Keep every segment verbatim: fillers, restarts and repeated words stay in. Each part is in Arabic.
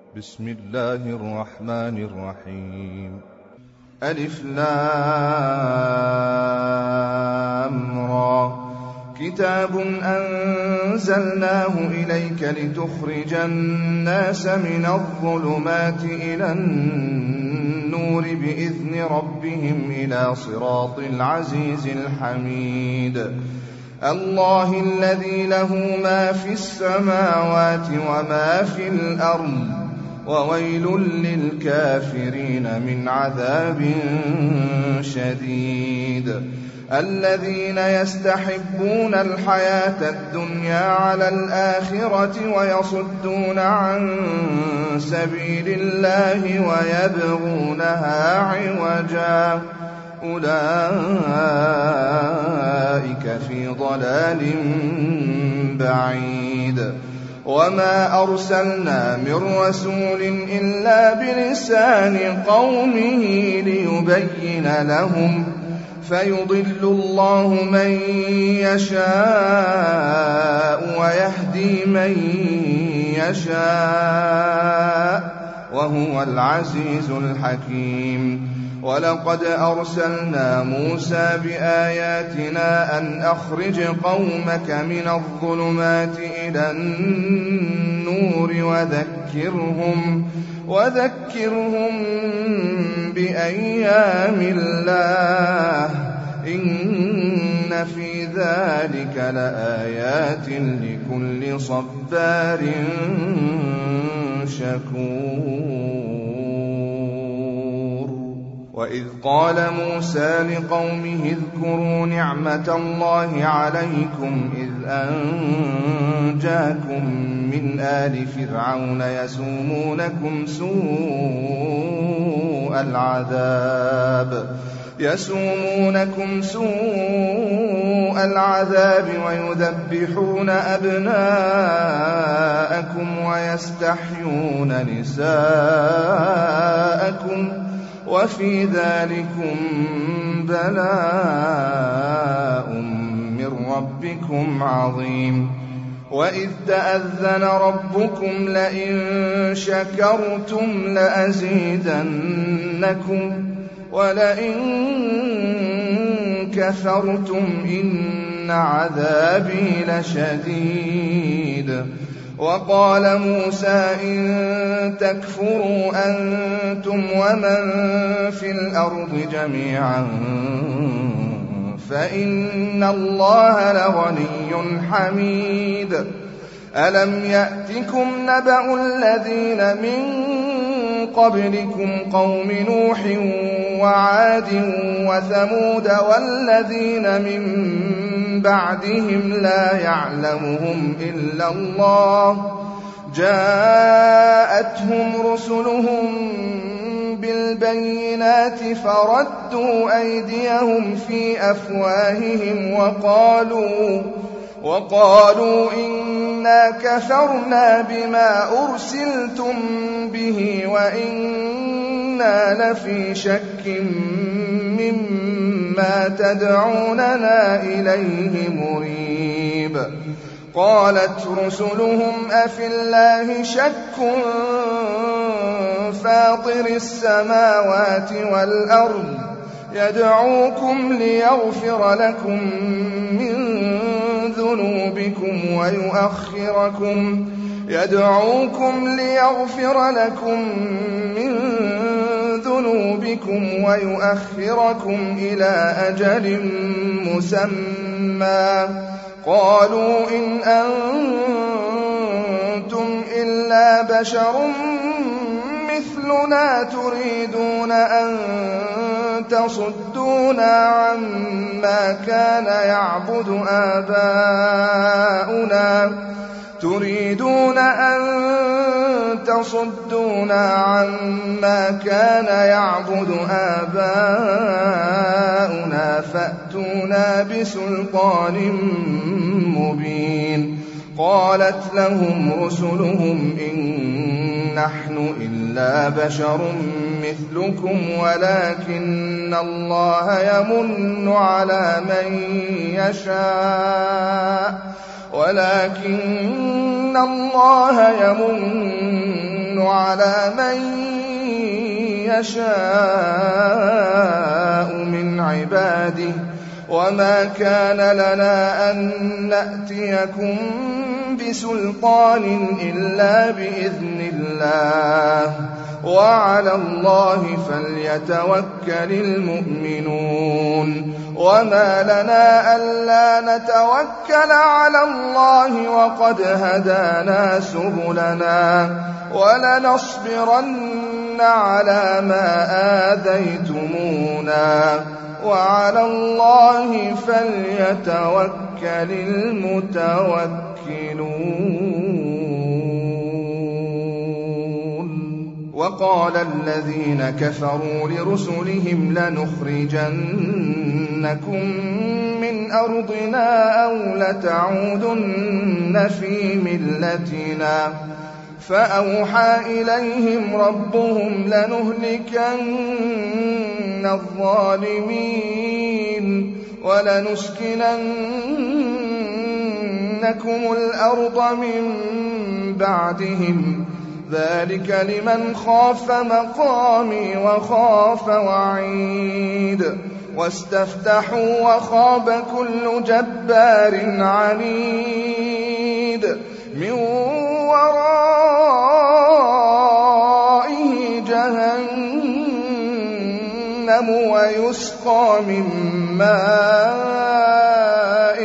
بسم الله الرحمن الرحيم. ألف لام را كتاب أنزلناه إليك لتخرج الناس من الظلمات إلى النور بإذن ربهم إلى صراط العزيز الحميد. الله الذي له ما في السماوات وما في الأرض وويل للكافرين من عذاب شديد. الذين يستحبون الحياة الدنيا على الآخرة ويصدون عن سبيل الله ويبغونها عوجا أولئك في ضلال بعيد. وما أرسلنا من رسول إلا بلسان قومه ليبين لهم فيضل الله من يشاء ويهدي من يشاء وهو العزيز الحكيم. ولقد أرسلنا موسى بآياتنا أن أخرج قومك من الظلمات إلى النور وذكرهم, وذكرهم بأيام الله إن في ذلك لآيات لكل صبار شكور. وإذ قال موسى لقومه اذكروا نعمة الله عليكم إذ أنجاكم من آل فرعون يسومونكم سوء العذاب يسومونكم سوء العذاب ويذبحون أبناءكم ويستحيون نساءكم وفي ذلكم بلاء من ربكم عظيم. وإذ تأذن ربكم لئن شكرتم لأزيدنكم ولئن كفرتم إن عذابي لشديد. وقال موسى إن تكفروا أنتم ومن في الأرض جميعا فإن الله لغني حميد. ألم يأتكم نبأ الذين من قبلكم قوم نوح وعاد وثمود والذين من بعدهم لا يعلمهم إلا الله جاءتهم رسلهم بالبينات فردوا أيديهم في أفواههم وقالوا وقالوا إنا كفرنا بما أرسلتم به وإنا لفي شك مما تدعوننا إليه مريب. قالت رسلهم أفي الله شك فاطر السماوات والأرض يدعوكم ليغفر لكم من ذنوبكم ويؤخركم يدعوكم ليغفر لكم من ذنوبكم ويؤخركم إلى أجل مسمى. قالوا إن أنتم إلا بشر مثلنا تريدون أن تصدونا عما كان يعبد آباؤنا تريدون أن تصدونا عما كان يعبد آباؤنا فأتونا بسلطان مبين. قالت لهم رسلهم إن نحن إلا بشر مثلكم ولكن الله يمن على من يشاء ولكن الله يمن على من يشاء من عباده وما كان لنا أن نأتيكم بسلطان إلا بإذن الله وعلى الله فليتوكل المؤمنون وما لنا ألا نتوكل على الله وقد هدانا سبلنا ولنصبرن على ما آذيتمونا وعلى الله فليتوكل المتوكلون. وقال الذين كفروا لرسلهم لنخرجنكم من أرضنا أو لتعودن في ملتنا فأوحى إليهم ربهم لنهلكن الظالمين ولنسكننكم الأرض من بعدهم ذلك لمن خاف مقامي وخاف وعيد واستفتحوا وخاب كل جبار عنيد من ورائه جهنم ويسقى من ماء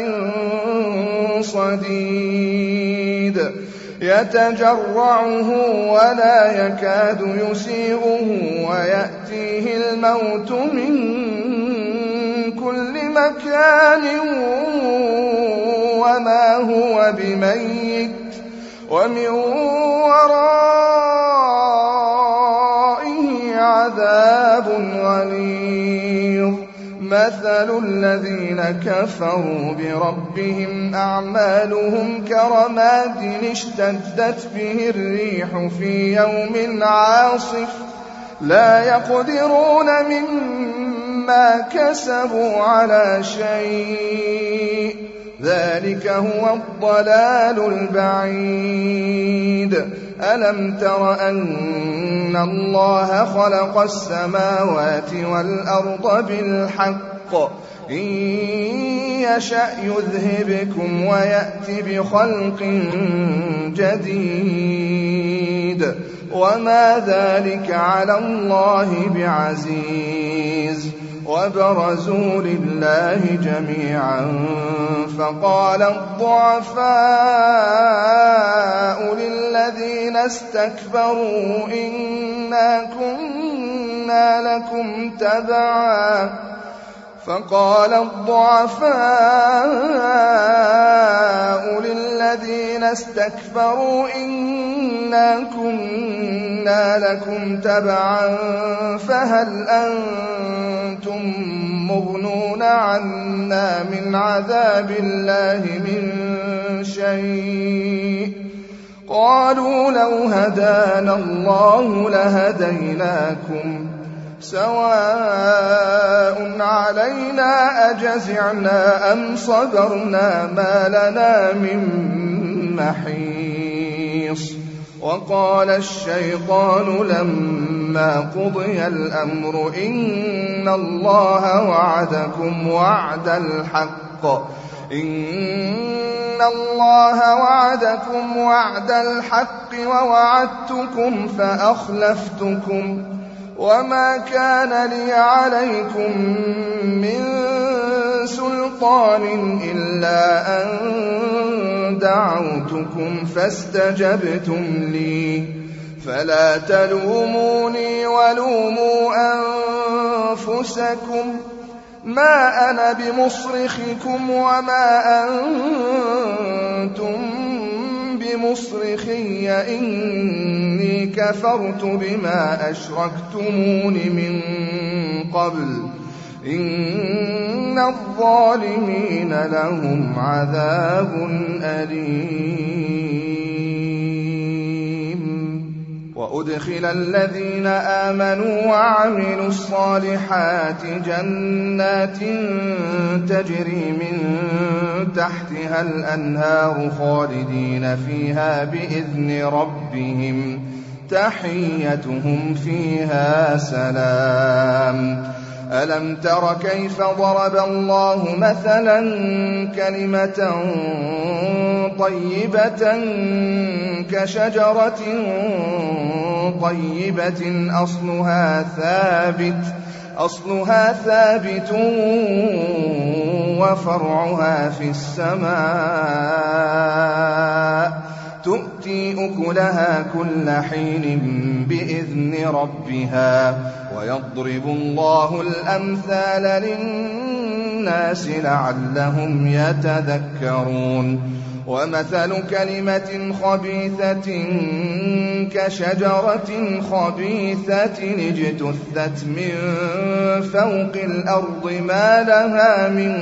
صديد يتجرعه ولا يكاد يسيغه ويأتيه الموت من كل مكان وما هو بميت ومن ورائه عذاب غليظ. مثل الذين كفروا بربهم أعمالهم كرماد اشتدت به الريح في يوم عاصف لا يقدرون مما كسبوا على شيء ذلك هو الضلال البعيد. ألم تر أن الله خلق السماوات والأرض بالحق إن يشأ يذهبكم ويأت بخلق جديد وما ذلك على الله بعزيز. وبرزوا لله جميعا فقال الضعفاء للذين استكبروا إنا كنا لكم تبعا فقال الضعفاء للذين استكبروا إنا كنا لكم تبعا فهل أنتم مغنون عنا من عذاب الله من شيء قالوا لو هدانا الله لهديناكم سواء علينا أجزعنا أم صبرنا ما لنا من محيص. وقال الشيطان لما قضي الأمر إن الله وعدكم وعد الحق إن الله وعدكم وعد الحق ووعدتكم فأخلفتكم وما كان لي عليكم من سلطان إلا أن دعوتكم فاستجبتم لي فلا تلوموني ولوموا أنفسكم ما أنا بمصرخكم وما أنتم بمصرخي إني كفرت بما أشركتمون من قبل إن الظالمين لهم عذاب أليم. وأدخل الذين آمنوا وعملوا الصالحات جنات تجري من تحتها الأنهار خالدين فيها بإذن ربهم تحيتهم فيها سلام. ألم تر كيف ضرب الله مثلا كلمة طيبة كشجرة طيبة أصلها ثابت أصلها ثابت وفرعها في السماء تؤتي أكلها كل حين بإذن ربها ويضرب الله الأمثال للناس لعلهم يتذكرون. ومثل كلمة خبيثة كشجرة خبيثة اجتثت من فوق الأرض ما لها من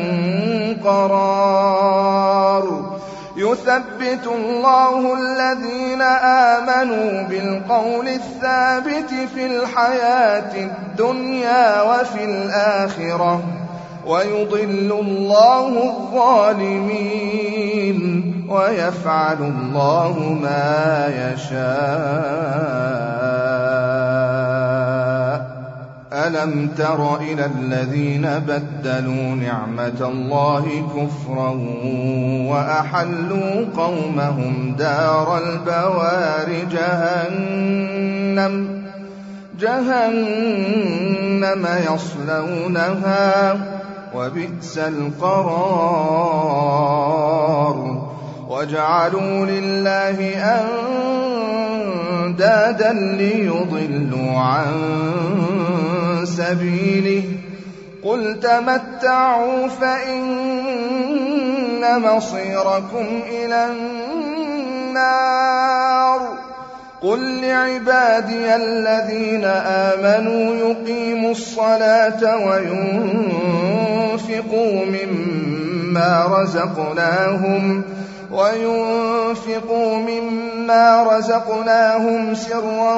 قرار. يثبت الله الذين آمنوا بالقول الثابت في الحياة الدنيا وفي الآخرة ويضل الله الظالمين ويفعل الله ما يشاء. ألم تر إلى الذين بدلوا نعمة الله كفرا وأحلوا قومهم دار البوار جهنم جهنم يصلونها وبئس القرار. وجعلوا لله أندادا ليضلوا عن سبيله قل تمتعوا فإن مصيركم إلى النار. قل لعبادي الذين آمنوا يقيموا الصلاة وينفقوا مما رزقناهم وينفقوا مما رزقناهم سرا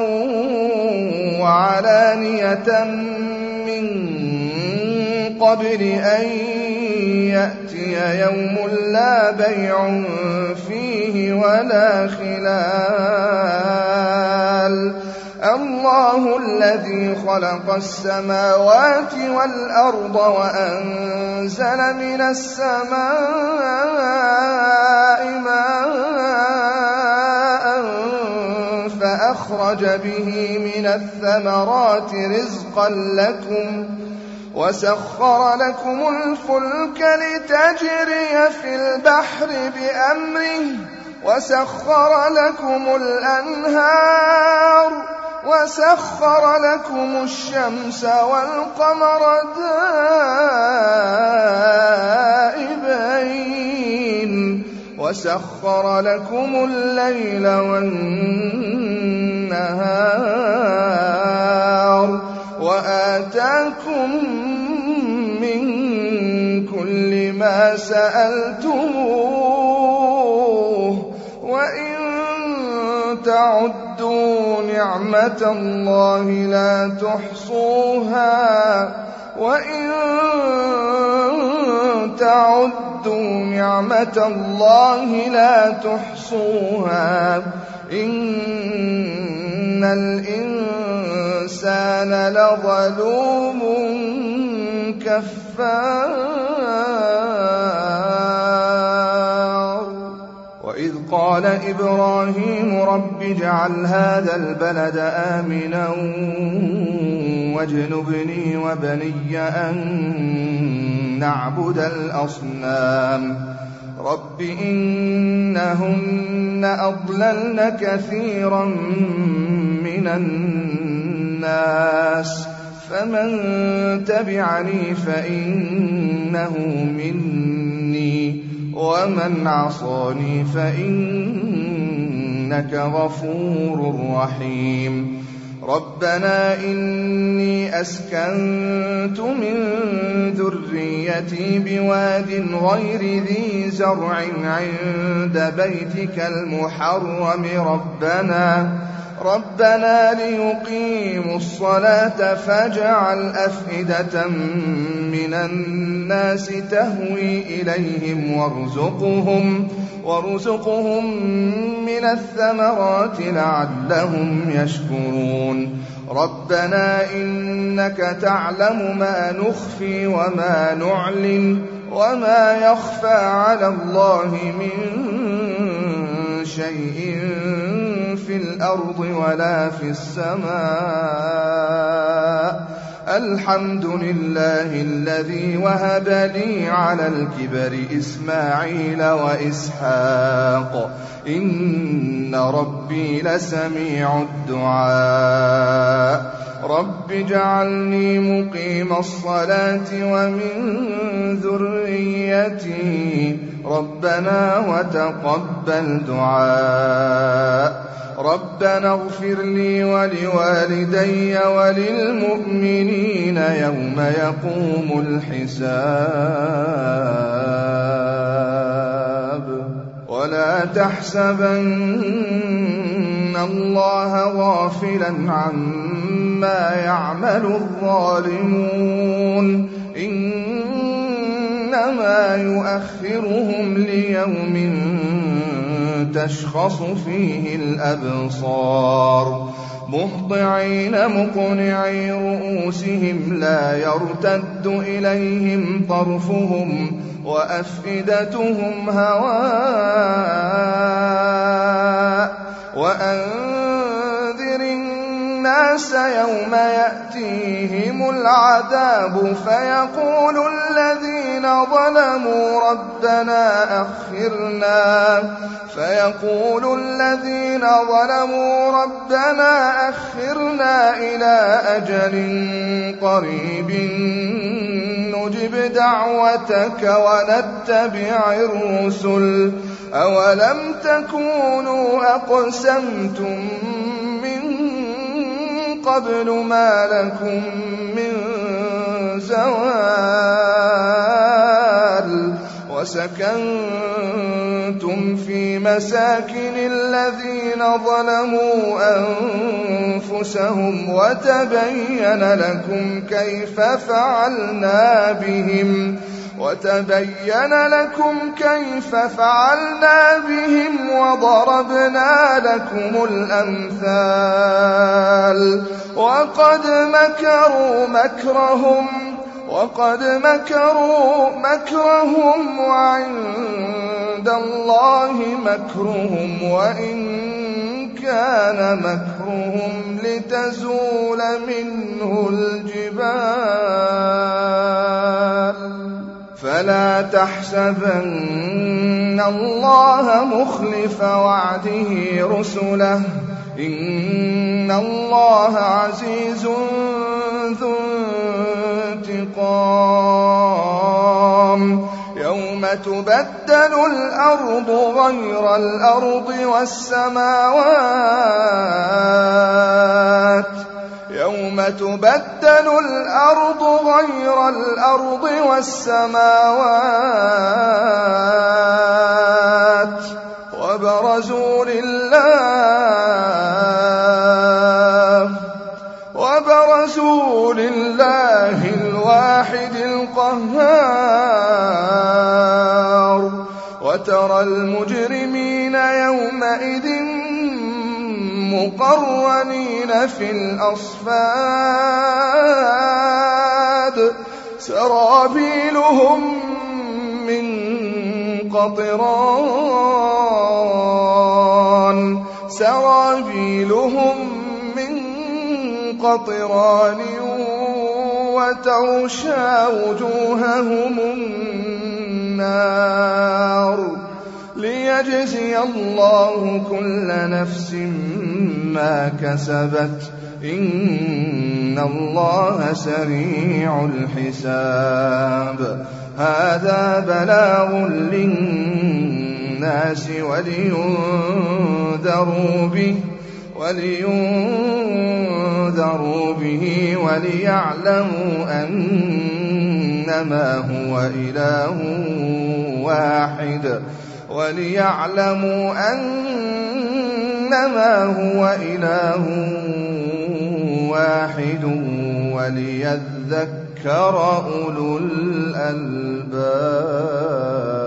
وعلانية من قبل أن يأتي يوم لا بيع فيه ولا خلال. الله الذي خلق السماوات والأرض وأنزل من السماء ماء فأخرج به من الثمرات رزقا لكم وسخر لكم الفلك لتجري في البحر بأمره وسخر لكم الأنهار وسخر لكم الشمس والقمر دائبين وسخر لكم الليل والنهار وآتاكم من كل ما سألتموه وإن تعدوا نعمة الله لا تحصوها وإن تعدوا نعمة الله لا تحصوها إن الإنسان لظلوم كفار. وإذ قال إبراهيم رب اجعل هذا البلد آمنا واجنبني وبني أن نعبد الأصنام. رب إنهن أضللن كثيرا من الناس فمن تبعني فإنه مني ومن عصاني فإنك غفور رحيم. ربنا إني أسكنت من ذريتي بواد غير ذي زرع عند بيتك المحرم ربنا ربنا ليقيموا الصلاة فاجعل أفئدة من الناس تهوي إليهم وارزقهم, وارزقهم من الثمرات لعلهم يشكرون ربنا إنك تعلم ما نخفي وما نعلن وما يخفى على الله من شيء في الأرض ولا في السماء الحمد لله الذي وهب لي على الكبر إسماعيل وإسحاق إن ربي لسميع الدعاء رب اجعلني مقيم الصلاة ومن ذريتي ربنا وتقبل دعاء ربنا اغفر لي ولوالدي وللمؤمنين يوم يقوم الحساب ولا تحسبن الله غافلا عما يعمل الظالمون إنما يؤخرهم ليوم تشخص فيه الأبصار مهطعين مقنعي رؤوسهم لا يرتد إليهم طرفهم وأفئدتهم هواء وأنذر الناس يوم يأتيهم العذاب فيقول الذين ظلموا ربنا أخرنا فيقول الذين ظلموا ربنا أخرنا إلى أجل قريب نجب دعوتك ونتبع الرسل أولم تكونوا أقسمتم من قبل ما لكم من زوال وسكنتم في مساكن الذين ظلموا أنفسهم وتبين لكم كيف فعلنا بهم وتبين لكم كيف فعلنا بهم وضربنا لكم الأمثال وقد مكروا مكرهم وقد مكروا مكرهم وعند الله مكرهم وإن كان مكرهم لتزول منه الجبال فلا تحسبن الله مخلف وعده رسله إن الله عزيز ذو انتقام يوم تبدل الأرض غير الأرض والسماوات يوم تبدل الأرض غير الأرض والسماوات وبرزوا لله وبرزوا لله الواحد القهار وترى المجرمين يومئذ مقرنين في الأصفاد سرابيلهم من قطران سرابيلهم من قطران وتغشى وجوههم النار ليجزي الله كل نفس ما كسبت إن الله سريع الحساب هذا بلاغ للناس ولينذروا به ولينذروا به وليعلموا أنما هو إله واحد وليعلموا أنما أنما هو إله واحد وليذكر أولو الألباب.